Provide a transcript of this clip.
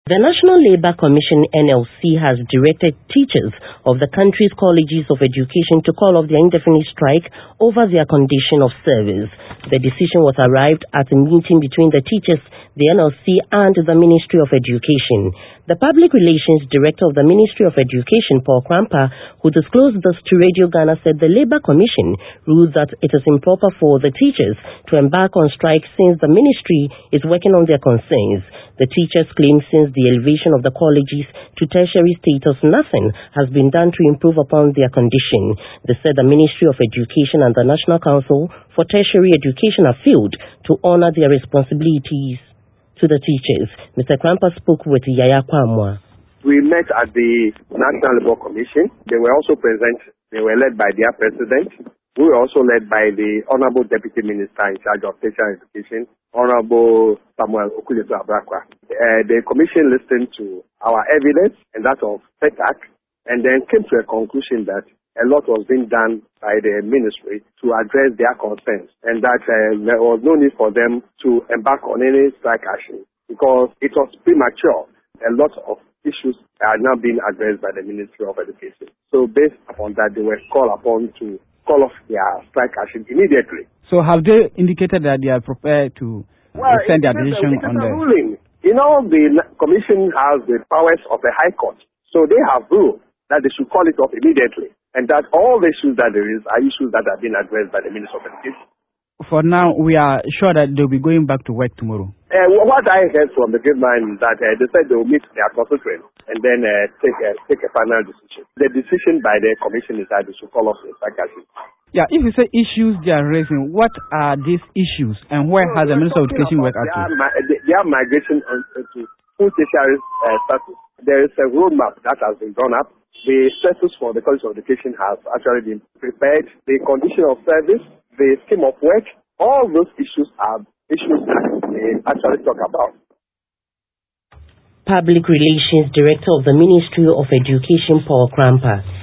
The National Labour Commission (NLC) has directed teachers of the country's colleges of education to call off their indefinite strike over their condition of service. The decision was arrived at a meeting between the teachers, the NLC and the Ministry of Education. The Public Relations Director of the Ministry of Education, Paul Krampa, who disclosed this to Radio Ghana, said the Labour Commission ruled that it is improper for the teachers to embark on strike since the ministry is working on their concerns. The teachers claim since the elevation of the colleges to tertiary status, nothing has been done to improve upon their condition. They said the Ministry of Education and the National Council for Tertiary Education have failed to honor their responsibilities to the teachers. Mr. Krampa spoke with Yaya Kwamwa. We met at the National Labour Commission. They were also present. They were led by their president. We were also led by the Honorable Deputy Minister in charge of tertiary education, Honorable Samuel Okuleto Abrakwa. The commission listened to our evidence and that of FETAC, and then came to a conclusion that a lot was being done by the ministry to address their concerns, and that there was no need for them to embark on any strike action because it was premature. A lot of issues are now being addressed by the Ministry of Education. So based upon that, they were called upon to call off their strike action immediately. So have they indicated that they are prepared to send their decision on the ruling? You know, the commission has the powers of the High Court. So they have ruled that they should call it off immediately, and that all the issues that there is are issues that have been addressed by the Minister of Education. For now, we are sure that they'll be going back to work tomorrow. What I heard from the Goodman is that they said they will meet their constituents and then take a final decision. The decision by the commission is that they should call off the strike action. Yeah, if you say issues they are raising, what are these issues and where has the Minister of Education worked out to? Their migration to full tertiary status. There is a roadmap that has been drawn up. The status for the College of Education has actually been prepared. The condition of service, the scheme of work, all those issues are issues that they actually talk about. Public Relations Director of the Ministry of Education, Paul Krampa.